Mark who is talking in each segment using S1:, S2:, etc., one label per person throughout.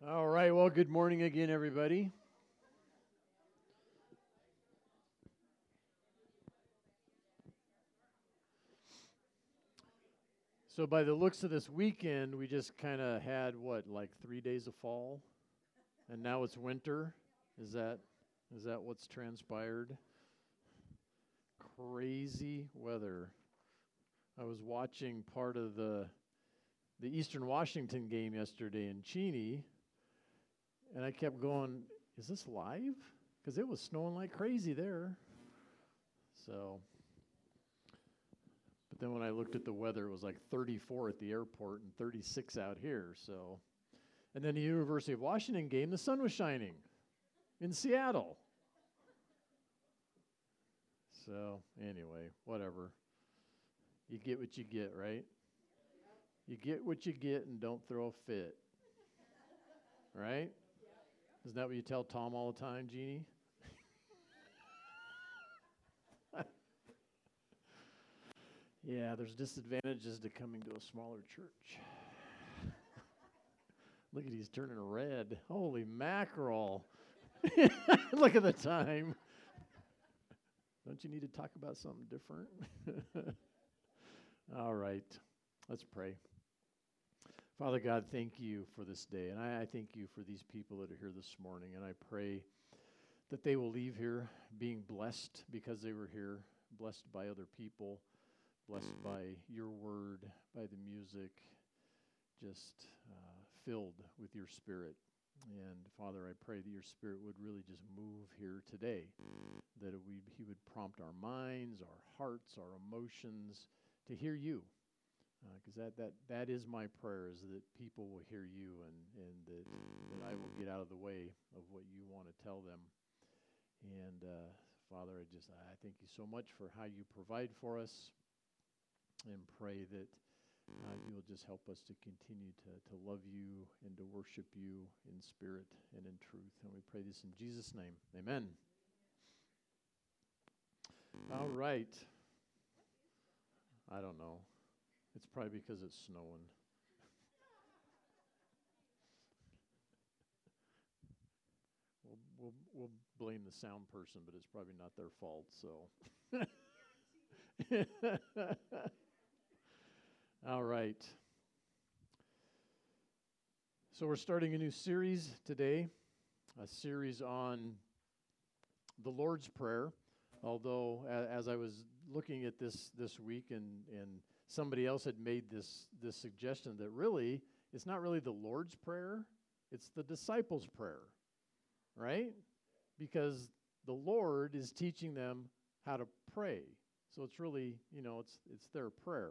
S1: All right, well, good morning again, everybody. So, by the looks of this weekend, we just kind of had like 3 days of fall, and now it's winter. Is that is that what's transpired? Crazy weather. I was watching part of the Eastern Washington game yesterday in Cheney, and I kept going, "Is this live?" Because it was snowing like crazy there. So. But then when I looked at the weather, it was like 34 at the airport and 36 out here. So, and then the University of Washington game, the sun was shining in Seattle. So anyway, whatever. You get what you get, right? You get what you get and don't throw a fit, right? Isn't that what you tell Tom all the time, Jeannie? Yeah, there's disadvantages to coming to a smaller church. Look at he's turning red. Holy mackerel. Look at the time. Don't you need to talk about something different? All right. Let's pray. Father God, thank you for this day. And I thank you for these people that are here this morning. And I pray that they will leave here being blessed because they were here, blessed by other people, blessed by your word, by the music, just filled with your spirit. And Father, I pray that your spirit would really just move here today, that he would prompt our minds, our hearts, our emotions to hear you. Because that is my prayer, is that people will hear you and that I will get out of the way of what you want to tell them. And Father, I thank you so much for how you provide for us, and pray that you will just help us to continue to love you and to worship you in spirit and in truth. And we pray this in Jesus' name. Amen. All right. I don't know. It's probably because it's snowing. We'll blame the sound person, but it's probably not their fault. So. All right. So we're starting a new series today, a series on the Lord's Prayer. Although, as I was looking at this week, and somebody else had made this suggestion that really it's not really the Lord's Prayer, it's the disciples' prayer, right? Because the Lord is teaching them how to pray. So it's really, it's their prayer.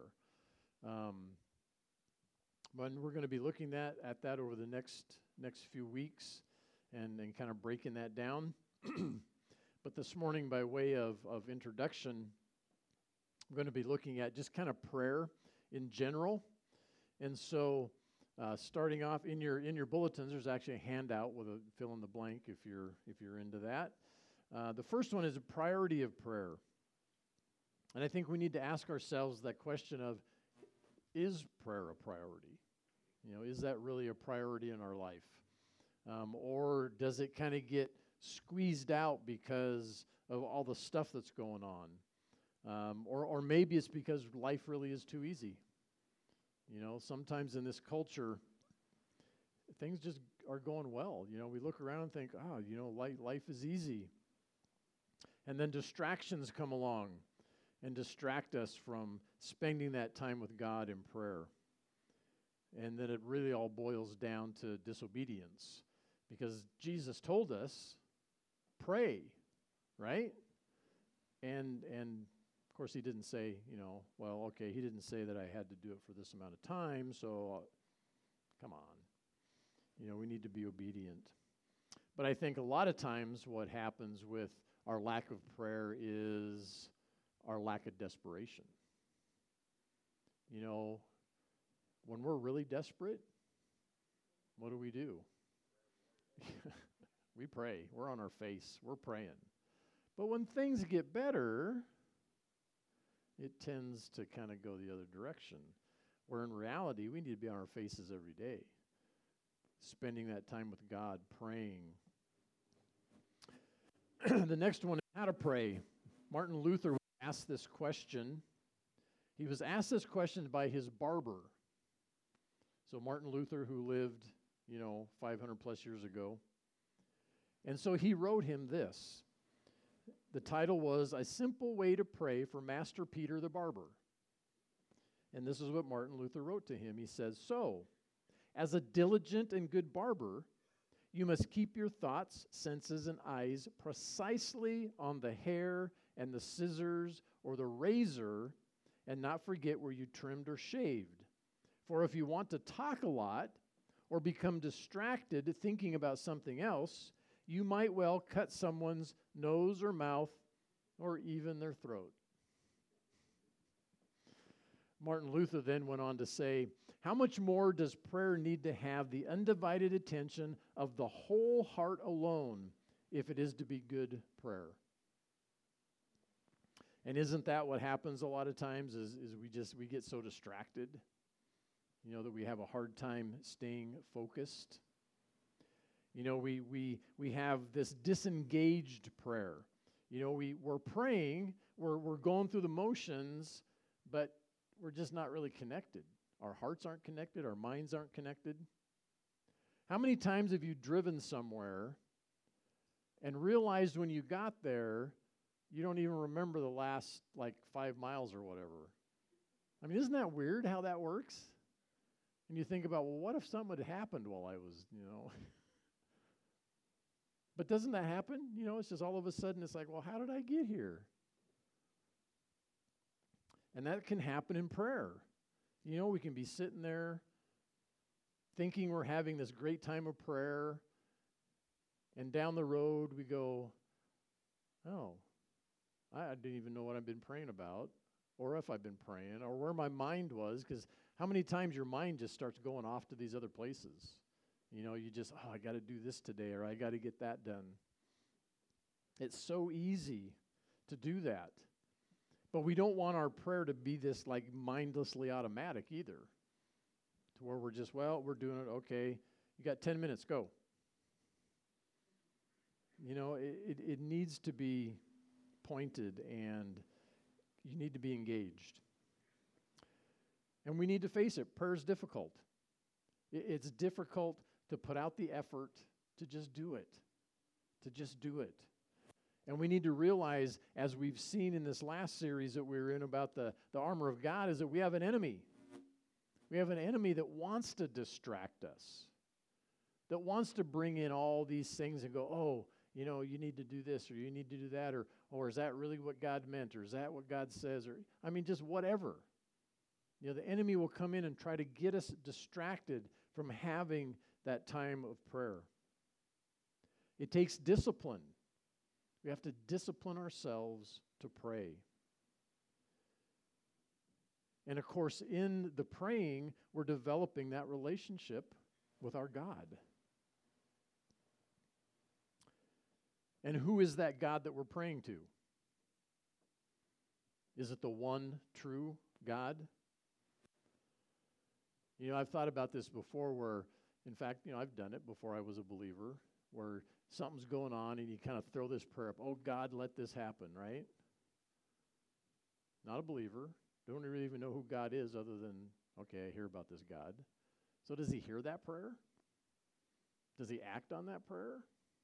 S1: But we're going to be looking at that over the next few weeks and kind of breaking that down. But this morning, by way of introduction, I'm going to be looking at just kind of prayer in general. And so starting off in your bulletins, there's actually a handout with a fill in the blank if you're into that. The first one is a priority of prayer. And I think we need to ask ourselves that question of, is prayer a priority? Is that really a priority in our life? Or does it kind of get squeezed out because of all the stuff that's going on? Or maybe it's because life really is too easy. Sometimes in this culture, things just are going well. We look around and think, life is easy. And then distractions come along and distract us from spending that time with God in prayer. And then it really all boils down to disobedience. Because Jesus told us, pray, right? And of course he didn't say, he didn't say that I had to do it for this amount of time, so come on. We need to be obedient. But I think a lot of times what happens with our lack of prayer is our lack of desperation. When we're really desperate, what do? We pray. We're on our face. We're praying. But when things get better, it tends to kind of go the other direction, where in reality, we need to be on our faces every day. spending that time with God, praying. The next one is how to pray. Martin Luther was asked this question. He was asked this question by his barber. So Martin Luther, who lived, 500 plus years ago. And so he wrote him this. The title was A Simple Way to Pray for Master Peter the Barber. And this is what Martin Luther wrote to him. He says, "So, as a diligent and good barber, you must keep your thoughts, senses, and eyes precisely on the hair and the scissors or the razor, and not forget where you trimmed or shaved. For if you want to talk a lot or become distracted thinking about something else, you might well cut someone's nose or mouth or even their throat." Martin Luther then went on to say, "How much more does prayer need to have the undivided attention of the whole heart alone if it is to be good prayer?" And isn't that what happens a lot of times is we get so distracted, that we have a hard time staying focused. We have this disengaged prayer. We're praying, we're going through the motions, but we're just not really connected. Our hearts aren't connected. Our minds aren't connected. How many times have you driven somewhere and realized when you got there, you don't even remember the last 5 miles or whatever? I mean, isn't that weird how that works? And you think about, well, what if something had happened while I was, But doesn't that happen? It's just all of a sudden it's like, well, how did I get here? And that can happen in prayer. We can be sitting there thinking we're having this great time of prayer, and down the road we go, oh, I didn't even know what I've been praying about, or if I've been praying, or where my mind was, because how many times your mind just starts going off to these other places? You just, I got to do this today, or I got to get that done. It's so easy to do that. But we don't want our prayer to be this mindlessly automatic either, to where we're just, we're doing it, okay, you got 10 minutes, go. It needs to be pointed, and you need to be engaged. And we need to face it. Prayer is difficult. It's difficult to put out the effort to just do it, And we need to realize, as we've seen in this last series that we were in about the armor of God, is that we have an enemy. We have an enemy that wants to distract us, that wants to bring in all these things and go, you need to do this, or you need to do that, or is that really what God meant, or is that what God says, or just whatever. The enemy will come in and try to get us distracted from having that time of prayer. It takes discipline. We have to discipline ourselves to pray. And of course, in the praying, we're developing that relationship with our God. And who is that God that we're praying to? Is it the one true God? I've thought about this before where, in fact, I've done it before I was a believer, where something's going on and you kind of throw this prayer up, oh, God, let this happen, right? Not a believer. Don't really even know who God is other than, okay, I hear about this God. So does he hear that prayer? Does he act on that prayer?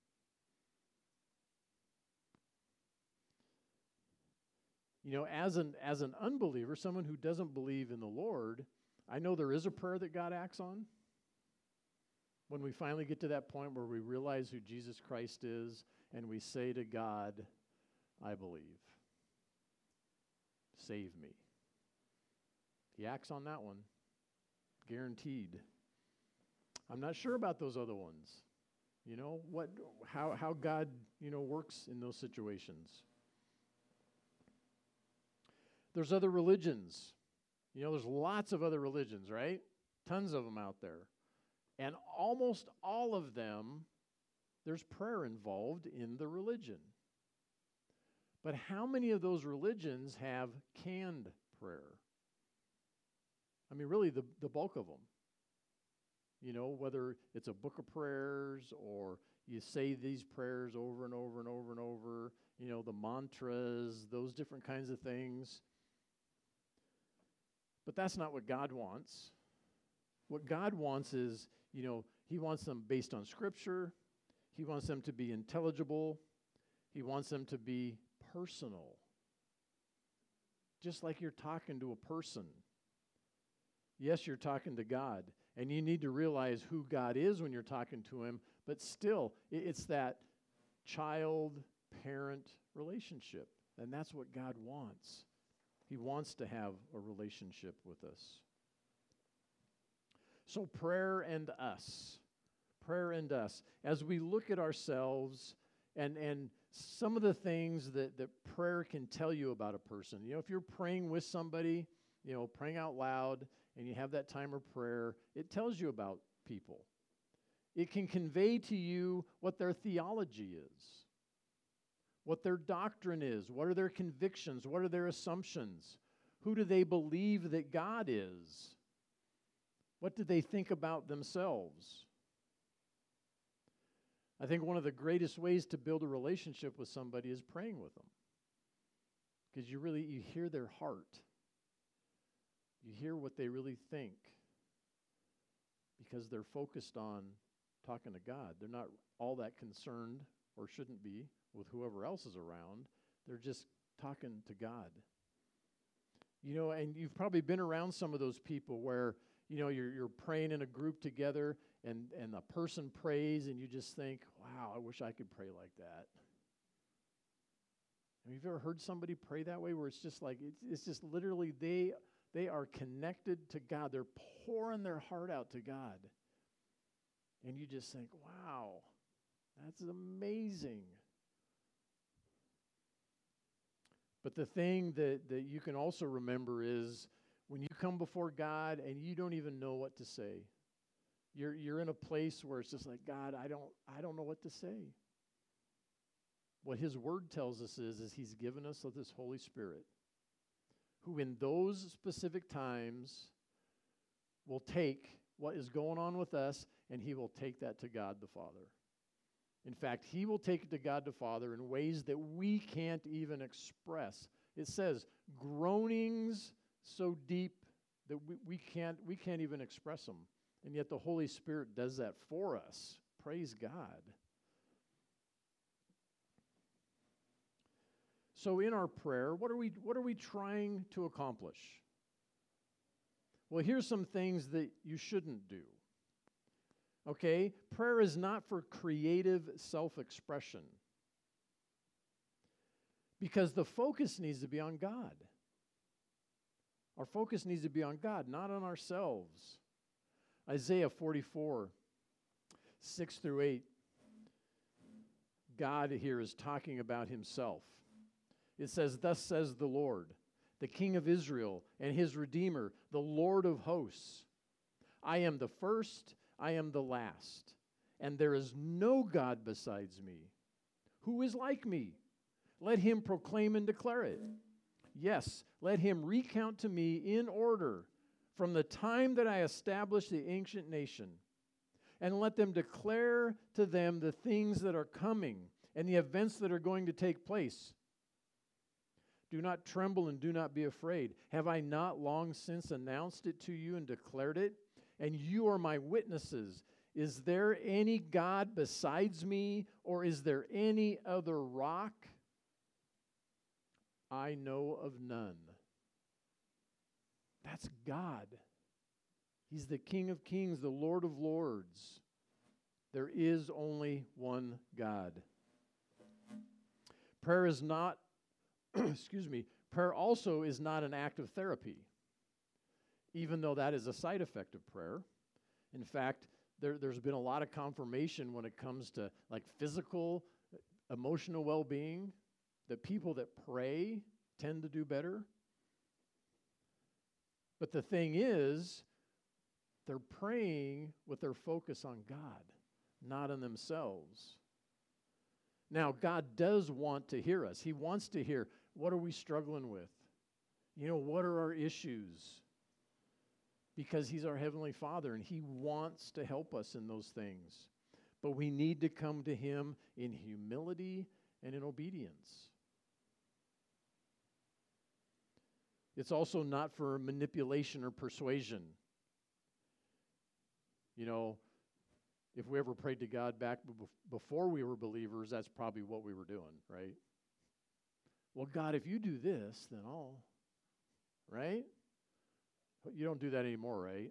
S1: As an unbeliever, someone who doesn't believe in the Lord, I know there is a prayer that God acts on. When we finally get to that point where we realize who Jesus Christ is and we say to God, I believe. Save me. He acts on that one. Guaranteed. I'm not sure about those other ones. How God, works in those situations. There's other religions. There's lots of other religions, right? Tons of them out there. And almost all of them, there's prayer involved in the religion. But how many of those religions have canned prayer? Really, the bulk of them. whether it's a book of prayers or you say these prayers over and over and over and over, the mantras, those different kinds of things. But that's not what God wants. What God wants is, He wants them based on Scripture. He wants them to be intelligible. He wants them to be personal. Just like you're talking to a person. Yes, you're talking to God. And you need to realize who God is when you're talking to Him. But still, it's that child-parent relationship. And that's what God wants. He wants to have a relationship with us. So prayer and us. Prayer and us. As we look at ourselves and some of the things that prayer can tell you about a person. If you're praying with somebody, praying out loud, and you have that time of prayer, it tells you about people. It can convey to you what their theology is, what their doctrine is, what are their convictions, what are their assumptions, who do they believe that God is, what do they think about themselves. I think one of the greatest ways to build a relationship with somebody is praying with them, because you hear their heart. You hear what they really think, because they're focused on talking to God. They're not all that concerned, or shouldn't be, with whoever else is around. They're just talking to God. And you've probably been around some of those people where, you're praying in a group together and a person prays and you just think, wow, I wish I could pray like that. Have you ever heard somebody pray that way where it's just like, it's just literally they are connected to God. They're pouring their heart out to God. And you just think, wow, that's amazing. But the thing that you can also remember is when you come before God and you don't even know what to say. You're in a place where it's just like, God, I don't know what to say. What His Word tells us is He's given us this Holy Spirit, who in those specific times will take what is going on with us and He will take that to God the Father. In fact, He will take it to God the Father in ways that we can't even express. It says, groanings so deep that we can't even express them. And yet the Holy Spirit does that for us. Praise God. So in our prayer, what are we trying to accomplish? Well, here's some things that you shouldn't do. Okay? Prayer is not for creative self-expression, because the focus needs to be on God. Our focus needs to be on God, not on ourselves. Isaiah 44, 6-8. God here is talking about Himself. It says, "Thus says the Lord, the King of Israel and His Redeemer, the Lord of hosts. I am the first, I am the last, and there is no God besides me. Who is like me? Let him proclaim and declare it. Yes, let him recount to me in order from the time that I established the ancient nation, and let them declare to them the things that are coming and the events that are going to take place. Do not tremble and do not be afraid. Have I not long since announced it to you and declared it? And you are my witnesses. Is there any God besides me, or is there any other rock? I know of none." That's God. He's the King of kings, the Lord of lords. There is only one God. Prayer is not, prayer also is not an act of therapy, even though that is a side effect of prayer. In fact, there's been a lot of confirmation when it comes to like physical, emotional well-being, that people that pray tend to do better. But the thing is, they're praying with their focus on God, not on themselves. Now, God does want to hear us. He wants to hear, what are we struggling with? What are our issues? because He's our Heavenly Father and He wants to help us in those things. But we need to come to Him in humility and in obedience. It's also not for manipulation or persuasion. You know, if we ever prayed to God back before we were believers, that's probably what we were doing, right? Well, God, if you do this, then I'll, right? But you don't do that anymore, right?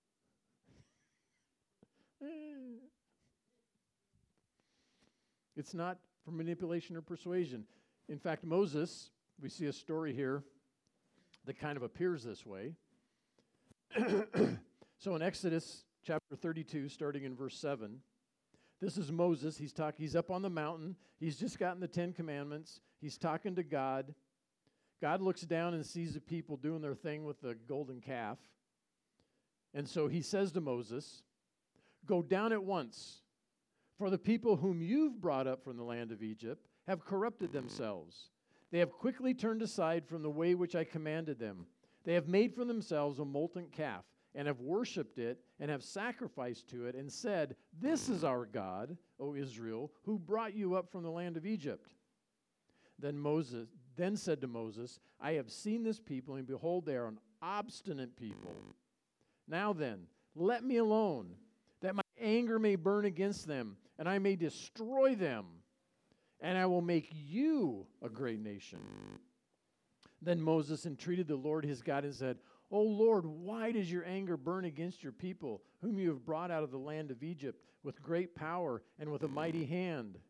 S1: It's not for manipulation or persuasion. In fact, Moses, we see a story here that kind of appears this way. So in Exodus chapter 32, starting in verse 7, this is Moses. He's up on the mountain. He's just gotten the 10 Commandments. He's talking to God. God looks down and sees the people doing their thing with the golden calf. And so he says to Moses, "Go down at once, for the people whom you've brought up from the land of Egypt have corrupted themselves. They have quickly turned aside from the way which I commanded them. They have made for themselves a molten calf, and have worshipped it, and have sacrificed to it, and said, 'This is our God, O Israel, who brought you up from the land of Egypt.' Then said to Moses, 'I have seen this people, and behold, they are an obstinate people. Now then, let me alone, that my anger may burn against them, and I may destroy them, and I will make you a great nation.' Then Moses entreated the Lord his God and said, 'O Lord, why does your anger burn against your people, whom you have brought out of the land of Egypt with great power and with a mighty hand?'"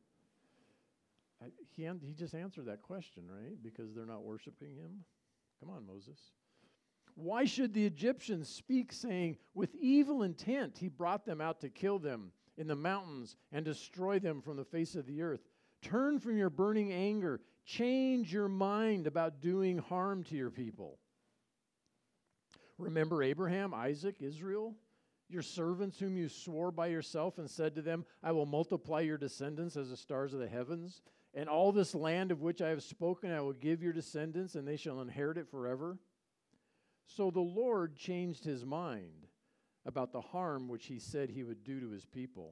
S1: He just answered that question, right? Because they're not worshiping him. Come on, Moses. "Why should the Egyptians speak, saying, 'With evil intent he brought them out to kill them in the mountains and destroy them from the face of the earth'? Turn from your burning anger. Change your mind about doing harm to your people. Remember Abraham, Isaac, Israel, your servants whom you swore by yourself and said to them, 'I will multiply your descendants as the stars of the heavens, and all this land of which I have spoken I will give your descendants, and they shall inherit it forever.' So the Lord changed his mind about the harm which he said he would do to his people."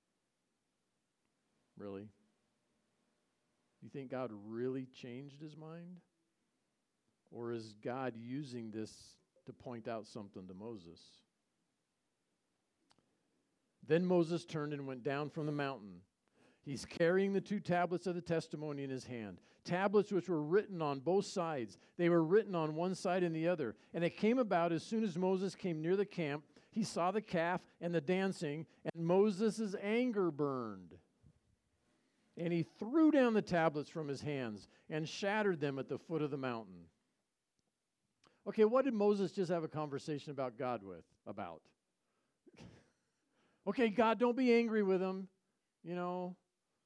S1: Really? You think God really changed his mind? Or is God using this to point out something to Moses? Then Moses turned and went down from the mountain. He's carrying the 2 tablets of the testimony in his hand, tablets which were written on both sides. They were written on one side and the other. And it came about as soon as Moses came near the camp, he saw the calf and the dancing, and Moses' anger burned. And he threw down the tablets from his hands and shattered them at the foot of the mountain. Okay, what did Moses just have a conversation about God with? Okay, God, don't be angry with him, No,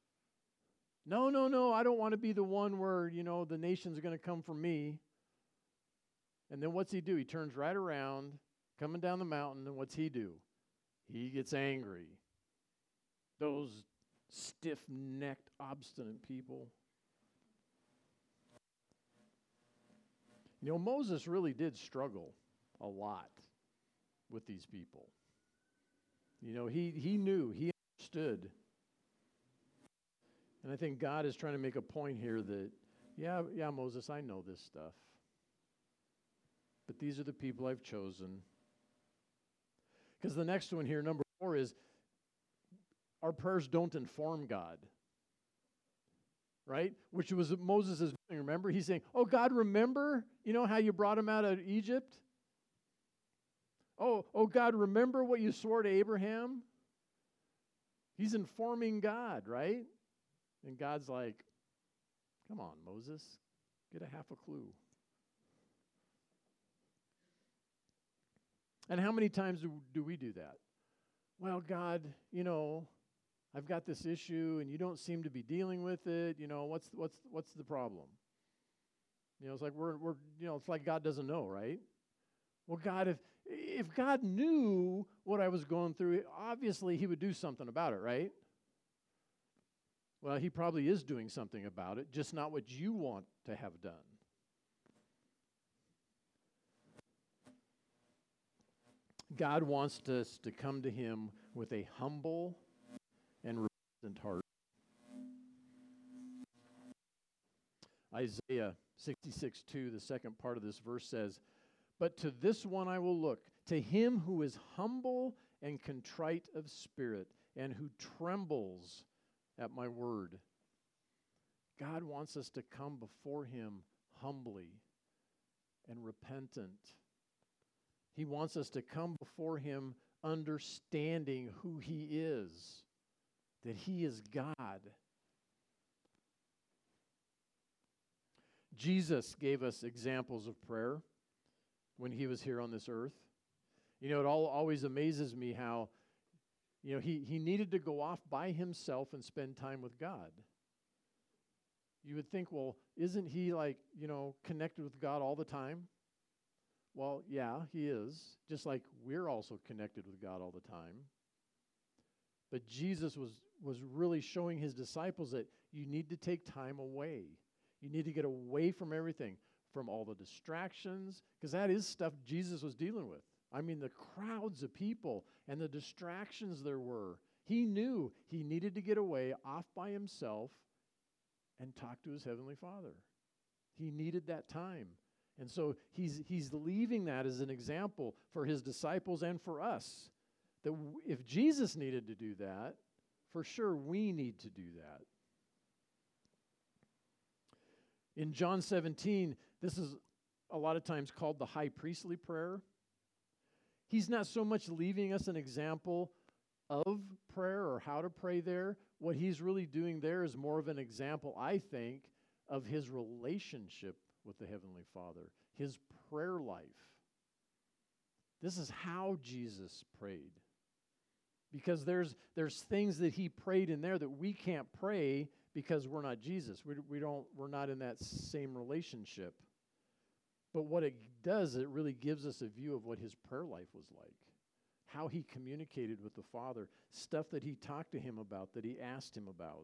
S1: I don't want to be the one where, the nation's going to come for me. And then what's he do? He turns right around, coming down the mountain, and what's he do? He gets angry. Those stiff-necked, obstinate people. Moses really did struggle a lot with these people. He knew, he understood. And I think God is trying to make a point here that, yeah, Moses, I know this stuff. But these are the people I've chosen. Because the next one here, number 4, is our prayers don't inform God. Right? Which was what Moses is doing, remember? He's saying, "Oh, God, remember, how you brought him out of Egypt? Oh, God, remember what you swore to Abraham?" He's informing God, right? And God's like, "Come on, Moses, get a half a clue." And how many times do we do that? "Well, God, I've got this issue, and you don't seem to be dealing with it. What's the problem?" It's like it's like God doesn't know, right? Well, God, if God knew what I was going through, obviously he would do something about it, right? Well, he probably is doing something about it, just not what you want to have done. God wants us to come to him with a humble and repentant heart. Isaiah 66:2, the second part of this verse says, "But to this one I will look, to him who is humble and contrite of spirit, and who trembles at my word." God wants us to come before him humbly and repentant. He wants us to come before him understanding who he is, that he is God. Jesus gave us examples of prayer when he was here on this earth. It always amazes me how, he needed to go off by himself and spend time with God. You would think, well, isn't he connected with God all the time? Well, yeah, he is, just like we're also connected with God all the time. But Jesus was really showing his disciples that you need to take time away. You need to get away from everything, from all the distractions, because that is stuff Jesus was dealing with. I mean, the crowds of people and the distractions there were. He knew he needed to get away off by himself and talk to his heavenly Father. He needed that time. And so he's leaving that as an example for his disciples and for us, that if Jesus needed to do that, for sure we need to do that. In John 17, this is a lot of times called the high priestly prayer. He's not so much leaving us an example of prayer or how to pray there. What he's really doing there is more of an example, I think, of his relationship with the Heavenly Father, his prayer life. This is how Jesus prayed. Because there's things that he prayed in there that we can't pray because we're not Jesus. We're not in that same relationship. But what it does, it really gives us a view of what his prayer life was like, how he communicated with the Father, stuff that he talked to him about, that he asked him about.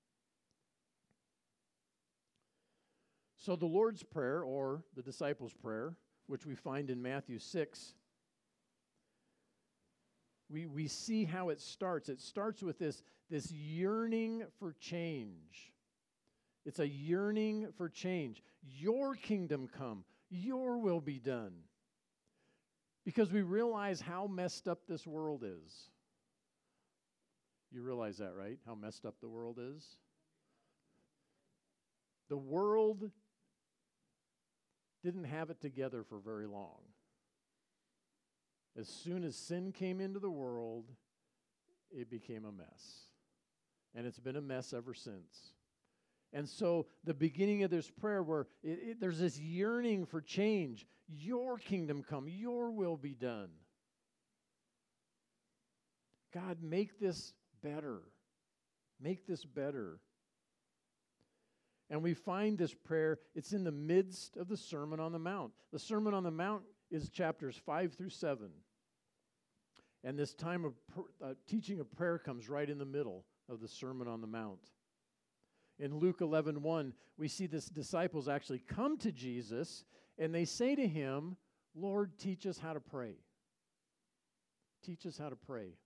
S1: So the Lord's Prayer, or the disciples' prayer, which we find in Matthew 6, we see how it starts. It starts with this yearning for change. It's a yearning for change. Your kingdom come. Your will be done. Because we realize how messed up this world is. You realize that, right? How messed up the world is? The world didn't have it together for very long. As soon as sin came into the world, it became a mess. And it's been a mess ever since. And so the beginning of this prayer where there's this yearning for change. Your kingdom come, your will be done. God, make this better. Make this better. And we find this prayer, it's in the midst of the Sermon on the Mount. The Sermon on the Mount is chapters 5 through 7. And this time of teaching of prayer comes right in the middle of the Sermon on the Mount. In Luke 11:1, we see the disciples actually come to Jesus, and they say to him, "Lord, teach us how to pray." Teach us how to pray.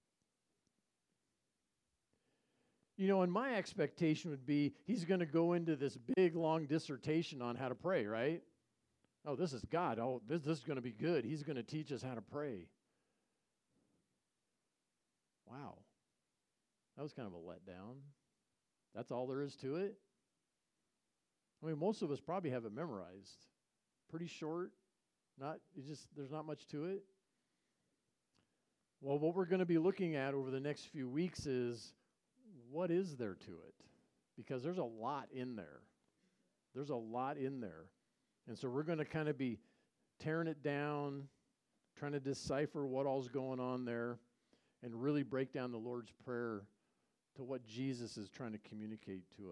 S1: And my expectation would be he's going to go into this big, long dissertation on how to pray, right? Oh, this is God. Oh, this is going to be good. He's going to teach us how to pray. Wow. That was kind of a letdown. That's all there is to it? I mean, most of us probably have it memorized. Pretty short. There's not much to it. Well, what we're going to be looking at over the next few weeks is, what is there to it? Because there's a lot in there. There's a lot in there. And so we're going to kind of be tearing it down, trying to decipher what all's going on there, and really break down the Lord's Prayer to what Jesus is trying to communicate to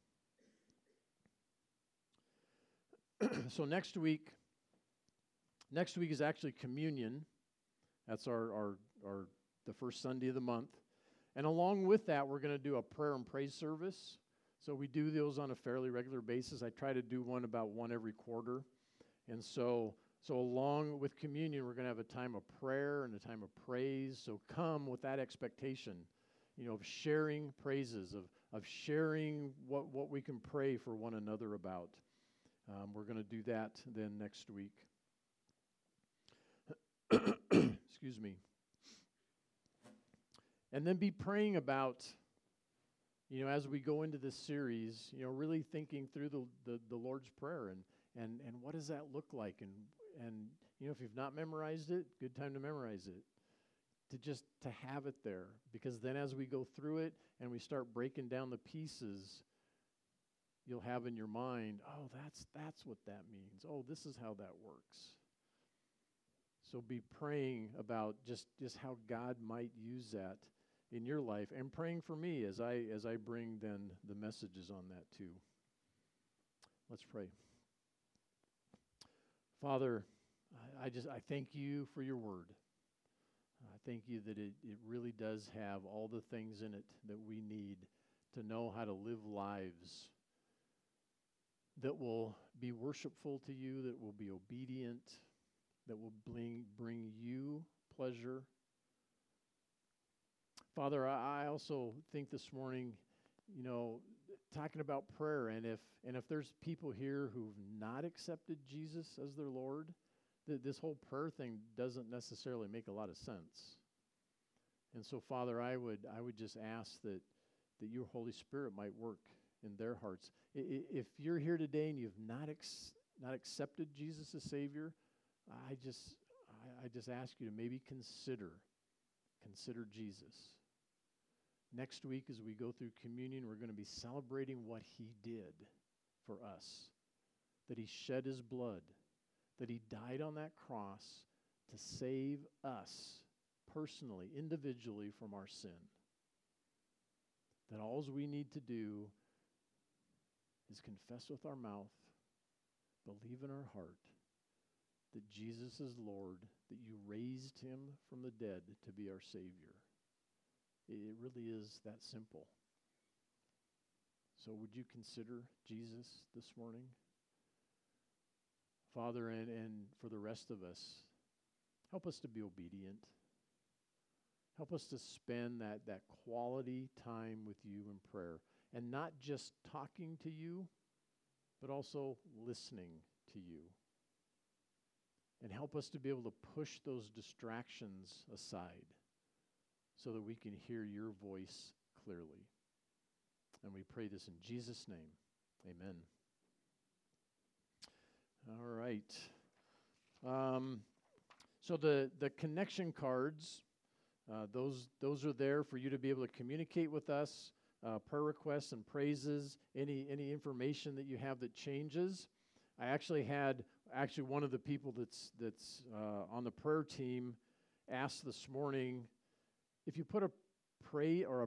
S1: us. So next week is actually communion. That's our the first Sunday of the month. And along with that, we're going to do a prayer and praise service. So we do those on a fairly regular basis. I try to do about one every quarter. And so So along with communion, we're going to have a time of prayer and a time of praise. So come with that expectation, of sharing praises, of sharing what we can pray for one another about. We're going to do that then next week. Excuse me. And then be praying about, as we go into this series, really thinking through the Lord's Prayer and what does that look like? And if you've not memorized it, good time to memorize it. To have it there. Because then as we go through it and we start breaking down the pieces, you'll have in your mind, oh, that's what that means. Oh, this is how that works. So be praying about just how God might use that in your life, and praying for me as I bring then the messages on that too. Let's pray. Father, I thank you for your word. I thank you that it really does have all the things in it that we need to know how to live lives that will be worshipful to you, that will be obedient, that will bring you pleasure. Father, I also think this morning, talking about prayer, and if there's people here who've not accepted Jesus as their Lord, this whole prayer thing doesn't necessarily make a lot of sense. And so, Father, I would just ask that your Holy Spirit might work in their hearts. If you're here today and you've not accepted Jesus as Savior, I just ask you to maybe consider Jesus. Next week, as we go through communion, we're going to be celebrating what he did for us, that he shed his blood, that he died on that cross to save us personally, individually from our sin. That all we need to do is confess with our mouth, believe in our heart that Jesus is Lord, that you raised him from the dead to be our Savior. It really is that simple. So would you consider Jesus this morning? Father, and for the rest of us, help us to be obedient. Help us to spend that quality time with you in prayer. And not just talking to you, but also listening to you. And help us to be able to push those distractions aside so that we can hear your voice clearly. And we pray this in Jesus' name. Amen. All right. So the connection cards, those are there for you to be able to communicate with us, prayer requests and praises, any information that you have that changes. I actually had one of the people that's on the prayer team asked this morning, if you put a prayer or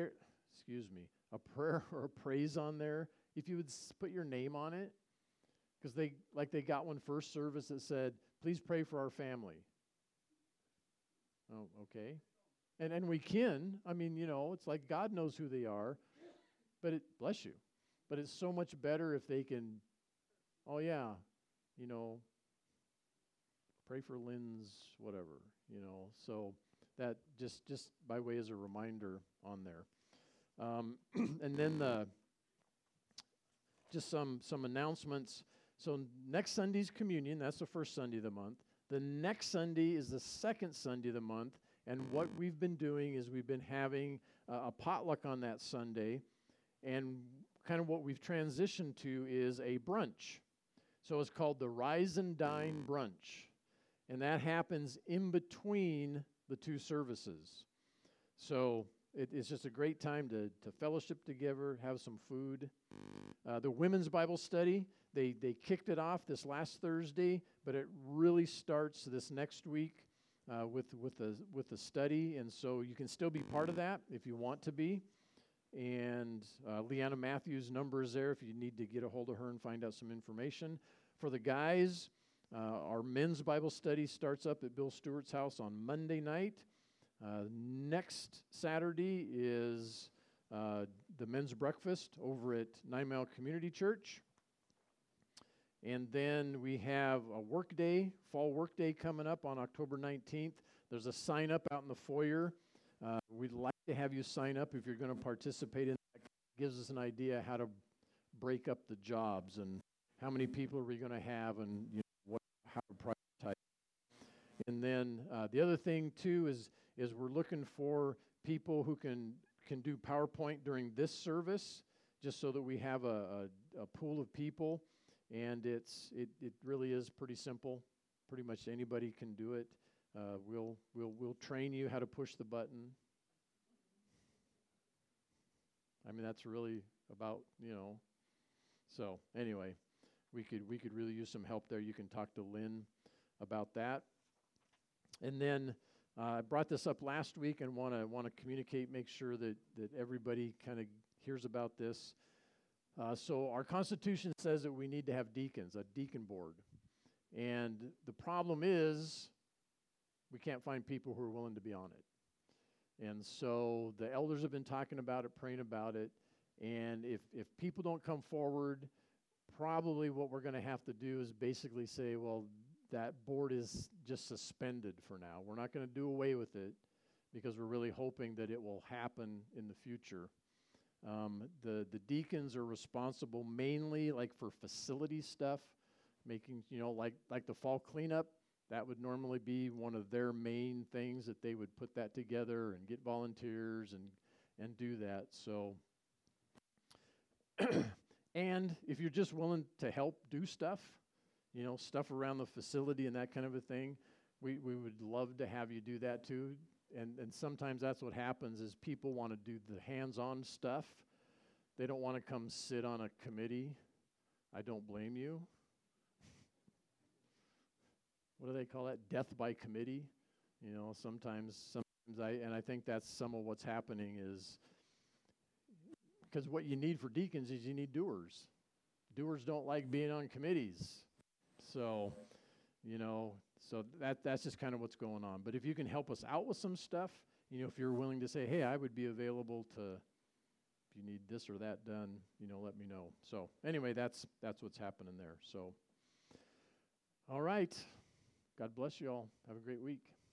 S1: a praise on there, if you would put your name on it, because they got one first service that said, please pray for our family. Oh, okay. And we can. I mean, it's like God knows who they are, but bless you. But it's so much better if they can, pray for Lynn's whatever, So that just by way as a reminder on there. And then just some announcements. So next Sunday's communion, that's the first Sunday of the month. The next Sunday is the second Sunday of the month. And what we've been doing is we've been having a potluck on that Sunday. And kind of what we've transitioned to is a brunch. So it's called the Rise and Dine Brunch. And that happens in between the two services. So it's just a great time to fellowship together, have some food. The women's Bible study, they kicked it off this last Thursday, but it really starts this next week with the study, and so you can still be part of that if you want to be. And Leanna Matthews' number is there if you need to get a hold of her and find out some information. For the guys, our men's Bible study starts up at Bill Stewart's house on Monday night. Next Saturday is the men's breakfast over at 9 Mile Community Church. And then we have a work day, fall work day coming up on October 19th. There's a sign up out in the foyer. We'd like to have you sign up if you're going to participate in that. It gives us an idea how to break up the jobs and how many people are we going to have and how to prioritize. And then the other thing too is we're looking for people who can do PowerPoint during this service, just so that we have a pool of people. And it really is pretty simple. Pretty much anybody can do it. We'll train you how to push the button. I mean, that's really about, So anyway, we could really use some help there. You can talk to Lynn about that. And then I brought this up last week and want to communicate, make sure that everybody kind of hears about this. So our Constitution says that we need to have deacons, a deacon board. And the problem is we can't find people who are willing to be on it. And so the elders have been talking about it, praying about it. And if people don't come forward, probably what we're going to have to do is basically say, well, that board is just suspended for now. We're not going to do away with it because we're really hoping that it will happen in the future. The deacons are responsible mainly like for facility stuff, making, like the fall cleanup. That would normally be one of their main things, that they would put that together and get volunteers and do that. So, and if you're just willing to help do stuff, stuff around the facility and that kind of a thing, we would love to have you do that too. And sometimes that's what happens is people want to do the hands-on stuff. They don't want to come sit on a committee. I don't blame you. What do they call that? Death by committee. Sometimes I think that's some of what's happening is because what you need for deacons is you need doers. Doers don't like being on committees. So, that's just kind of what's going on. But if you can help us out with some stuff, if you're willing to say, hey, I would be available to, if you need this or that done, let me know. So anyway, that's what's happening there. So, all right. God bless you all. Have a great week.